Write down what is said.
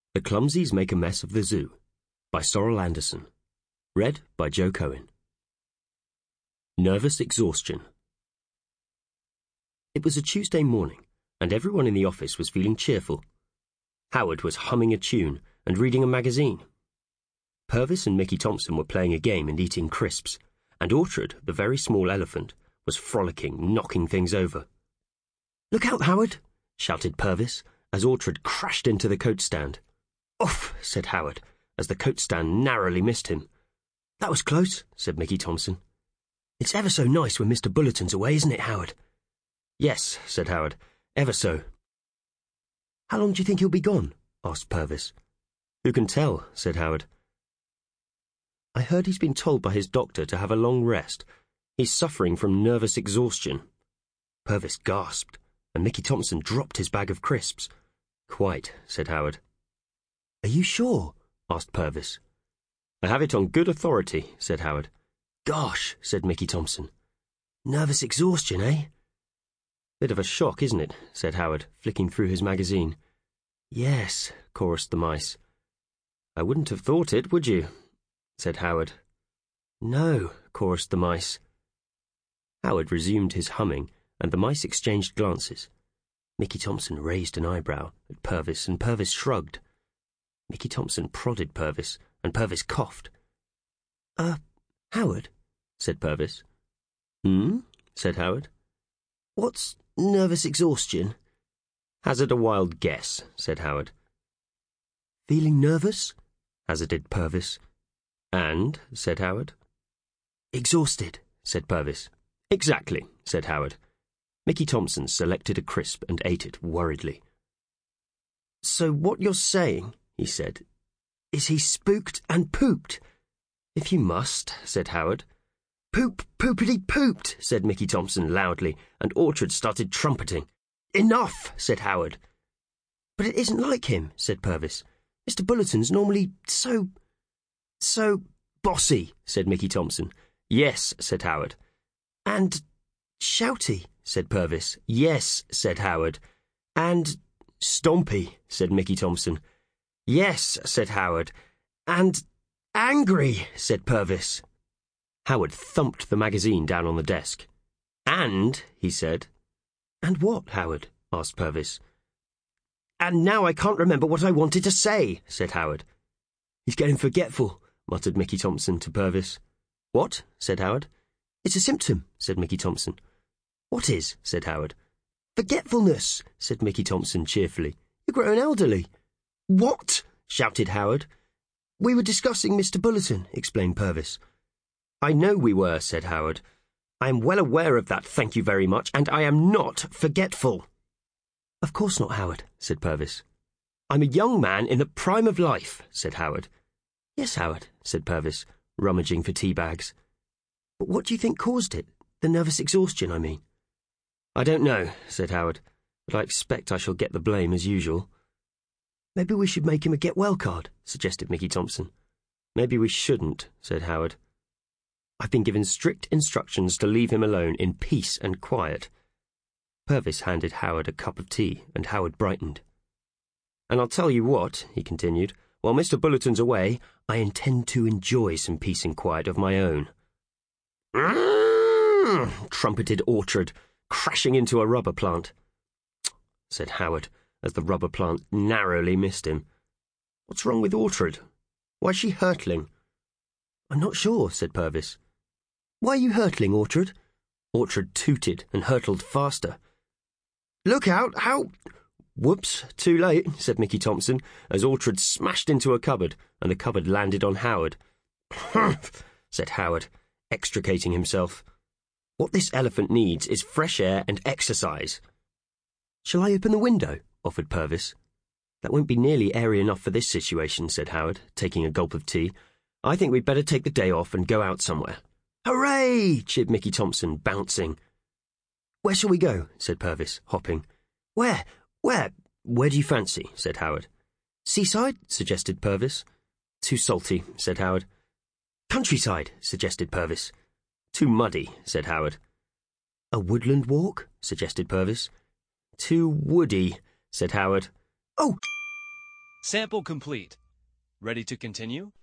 The Clumsies Make a Mess of the Zoo by Sorrel Anderson. Read by Joe Cohen. Nervous Exhaustion. It was a Tuesday morning, and everyone in the office was feeling cheerful. Howard was humming a tune and reading a magazine. Purvis and Mickey Thompson were playing a game and eating crisps, and Ortrud, the very small elephant, was frolicking, knocking things over. "Look out, Howard!" shouted Purvis, as Ortrud crashed into the coat stand. "Off!" said Howard, as the coat stand narrowly missed him. "That was close," said Mickey Thompson. "It's ever so nice when Mr. Bulletin's away, isn't it, Howard?" "Yes," said Howard, "ever so." "How long do you think he'll be gone?" asked Purvis. "Who can tell?" said Howard. "I heard he's been told by his doctor to have a long rest. He's suffering from nervous exhaustion." Purvis gasped, and Mickey Thompson dropped his bag of crisps. "Quite," said Howard. "Are you sure?" asked Purvis. "I have it on good authority," said Howard. "Gosh," said Mickey Thompson. "Nervous exhaustion, eh?" "Bit of a shock, isn't it?" said Howard, flicking through his magazine. "Yes," chorused the mice. "I wouldn't have thought it, would you?" said Howard. "No," chorused the mice. Howard resumed his humming, and the mice exchanged glances. Mickey Thompson raised an eyebrow at Purvis, and Purvis shrugged. Mickey Thompson prodded Purvis, and Purvis coughed. Howard," said Purvis. "Hmm?" said Howard. "What's nervous exhaustion?" "Hazard a wild guess," said Howard. "Feeling nervous?" hazarded Purvis. "And?" said Howard. "Exhausted," said Purvis. "Exactly," said Howard. Mickey Thompson selected a crisp and ate it worriedly. "So what you're saying," he said, "is he spooked and pooped?" "If you must," said Howard. "Poopity-pooped," said Mickey Thompson loudly, and Ortrud started trumpeting. "Enough," said Howard. "But it isn't like him," said Purvis. "Mr. Bulletin's normally so bossy," said Mickey Thompson. "Yes," said Howard. "And shouty," said Purvis. "Yes," said Howard. "And stompy," said Mickey Thompson. "Yes," said Howard. "And angry," said Purvis. Howard thumped the magazine down on the desk. "And," he said. "And what, Howard?" asked Purvis. "And now I can't remember what I wanted to say," said Howard. "He's getting forgetful," muttered Mickey Thompson to Purvis. "What?" said Howard. "It's a symptom," said Mickey Thompson. "What is?" said Howard. "Forgetfulness," said Mickey Thompson cheerfully. "You're growing elderly." "What?" shouted Howard. "We were discussing Mr. Bulletin," explained Purvis. "I know we were," said Howard. "I am well aware of that, thank you very much, and I am not forgetful." "Of course not, Howard," said Purvis. "I'm a young man in the prime of life," said Howard. "Yes, Howard," said Purvis, rummaging for tea bags. "But what do you think caused it? The nervous exhaustion, I mean." "I don't know," said Howard, "but I expect I shall get the blame as usual." "Maybe we should make him a get-well card," suggested Mickey Thompson. "Maybe we shouldn't," said Howard. "I've been given strict instructions to leave him alone in peace and quiet." Purvis handed Howard a cup of tea, and Howard brightened. "And I'll tell you what," he continued, "while Mr. Bulletin's away, I intend to enjoy some peace and quiet of my own." Trumpeted Ortrud, crashing into a rubber plant. Said Howard, as the rubber plant narrowly missed him. "What's wrong with Ortrud? Why's she hurtling?" "I'm not sure," said Purvis. "Why are you hurtling, Ortrud?" Ortrud tooted and hurtled faster. "Look out, how—" "Whoops, too late," said Mickey Thompson, as Ortrud smashed into a cupboard, and the cupboard landed on Howard. "Humph," said Howard, extricating himself. "What this elephant needs is fresh air and exercise." "Shall I open the window?" offered Purvis. "That won't be nearly airy enough for this situation," said Howard, taking a gulp of tea. "I think we'd better take the day off and go out somewhere." "Hooray!" cheered Mickey Thompson, bouncing. "Where shall we go?" said Purvis, hopping. Where do you fancy?" said Howard. "Seaside?" suggested Purvis. "Too salty," said Howard. "Countryside?" suggested Purvis. "Too muddy," said Howard. "A woodland walk?" suggested Purvis. "Too woody," said Howard. "Oh!" Sample complete. Ready to continue?